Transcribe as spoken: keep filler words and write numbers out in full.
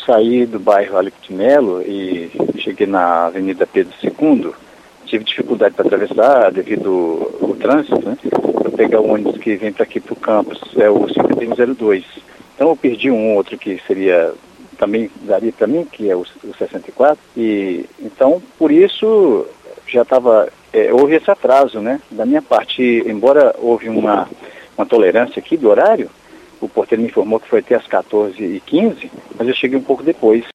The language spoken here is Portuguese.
saí do bairro Alípio de Melo e cheguei na Avenida Pedro segundo, tive dificuldade para atravessar devido ao trânsito, né? Para pegar o ônibus que vem para aqui para o campus, é o cinquenta e um zero dois. Então eu perdi um outro que seria, também daria para mim, que é o, o sessenta e quatro, e então por isso já estava, é, houve esse atraso, né? Da minha parte, embora houve uma, uma tolerância aqui do horário, o porteiro me informou que foi até às quatorze e quinze, mas eu cheguei um pouco depois.